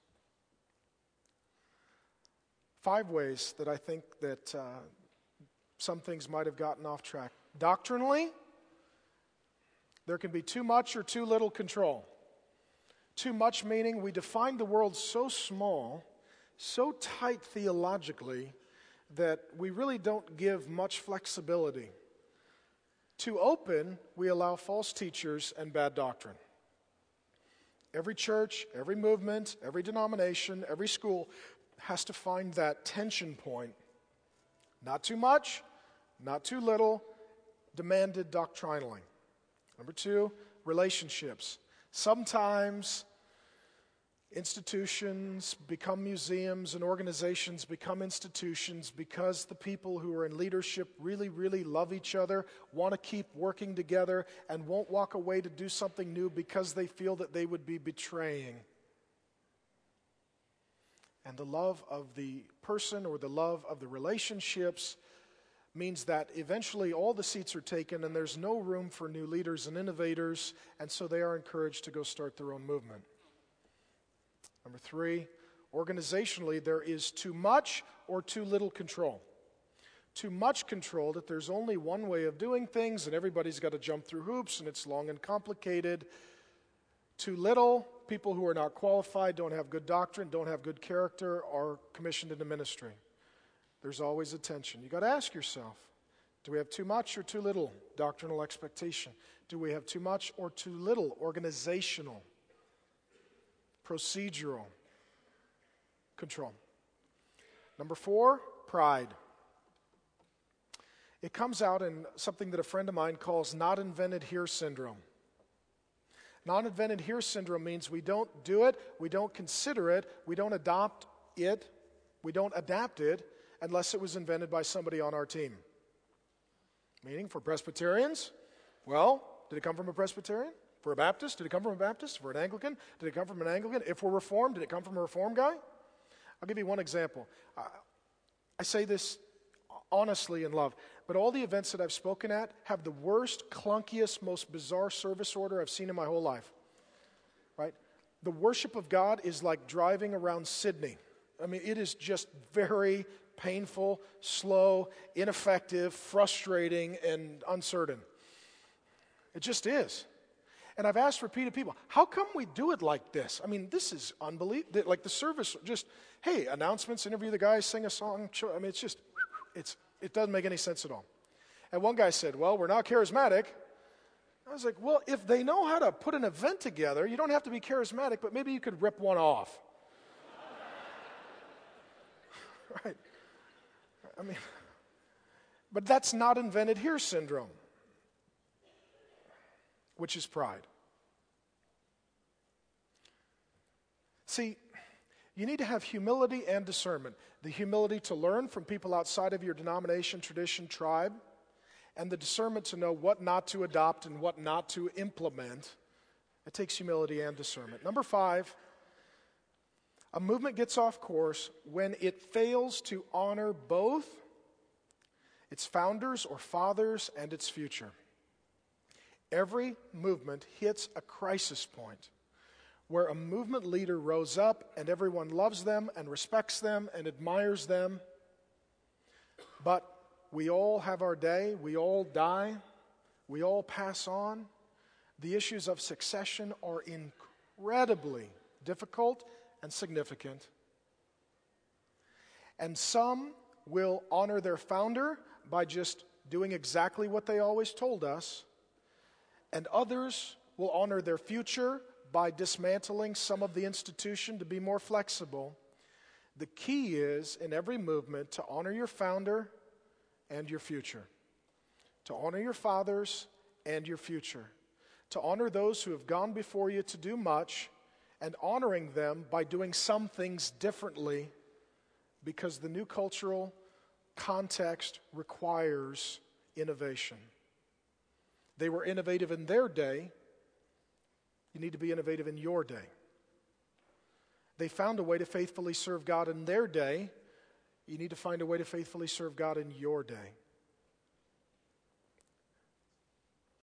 S1: Five ways that I think that uh, some things might have gotten off track. Doctrinally, there can be too much or too little control. Too much meaning we define the world so small, so tight theologically, that we really don't give much flexibility. Too open, we allow false teachers and bad doctrine. Every church, every movement, every denomination, every school has to find that tension point. Not too much, not too little, demanded doctrinally. Number two, relationships. Sometimes institutions become museums and organizations become institutions because the people who are in leadership really, really love each other, want to keep working together, and won't walk away to do something new because they feel that they would be betraying. And the love of the person or the love of the relationships means that eventually all the seats are taken and there's no room for new leaders and innovators, and so they are encouraged to go start their own movement. Number three, organizationally, there is too much or too little control. Too much control that there's only one way of doing things and everybody's got to jump through hoops and it's long and complicated. Too little, people who are not qualified, don't have good doctrine, don't have good character, are commissioned into ministry. There's always a tension. You've got to ask yourself, do we have too much or too little doctrinal expectation? Do we have too much or too little organizational, procedural control? Number four, pride. It comes out in something that a friend of mine calls not invented here syndrome. Not invented here syndrome means we don't do it, we don't consider it, we don't adopt it, we don't adapt it unless it was invented by somebody on our team. Meaning for Presbyterians, well, did it come from a Presbyterian? For a Baptist, did it come from a Baptist? For an Anglican, did it come from an Anglican? If we're Reformed, did it come from a Reformed guy? I'll give you one example. I, I say this honestly in love. But all the events that I've spoken at have the worst, clunkiest, most bizarre service order I've seen in my whole life. Right? The worship of God is like driving around Sydney. I mean, it is just very painful, slow, ineffective, frustrating, and uncertain. It just is. And I've asked repeated people, how come we do it like this? I mean, this is unbelievable. Like the service, just, hey, announcements, interview the guys, sing a song. I mean, it's just, it's it doesn't make any sense at all. And one guy said, well, we're not charismatic. I was like, well, if they know how to put an event together, you don't have to be charismatic, but maybe you could rip one off. Right? I mean, but that's not invented here syndrome, which is pride. See, you need to have humility and discernment. The humility to learn from people outside of your denomination, tradition, tribe, and the discernment to know what not to adopt and what not to implement. It takes humility and discernment. Number five, a movement gets off course when it fails to honor both its founders or fathers and its future. Every movement hits a crisis point where a movement leader rose up and everyone loves them and respects them and admires them. But we all have our day, we all die, we all pass on. The issues of succession are incredibly difficult and significant. And some will honor their founder by just doing exactly what they always told us, and others will honor their future by dismantling some of the institution to be more flexible. The key is, in every movement, to honor your founder and your future, to honor your fathers and your future, to honor those who have gone before you to do much, and honoring them by doing some things differently because the new cultural context requires innovation. They were innovative in their day. You need to be innovative in your day. They found a way to faithfully serve God in their day. You need to find a way to faithfully serve God in your day.